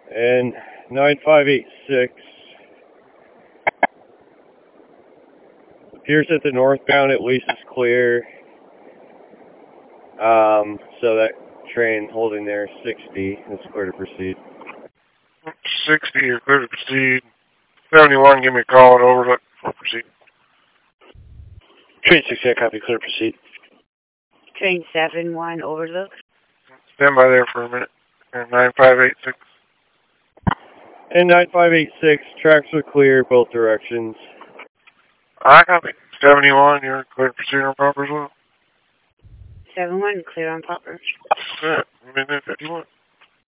And 9586 appears that the northbound at least is clear. So that train holding there 60 is clear to proceed. 60, you're clear to proceed. 71, give me a call at Overlook for proceed. Train 60, copy, clear to proceed. Train 71, Overlook. Stand by there for a minute. And 9586. And 9586, tracks are clear both directions. I copy. 71, you're clear to proceed on proper as well. 71, clear on proper. Good. Minute 51.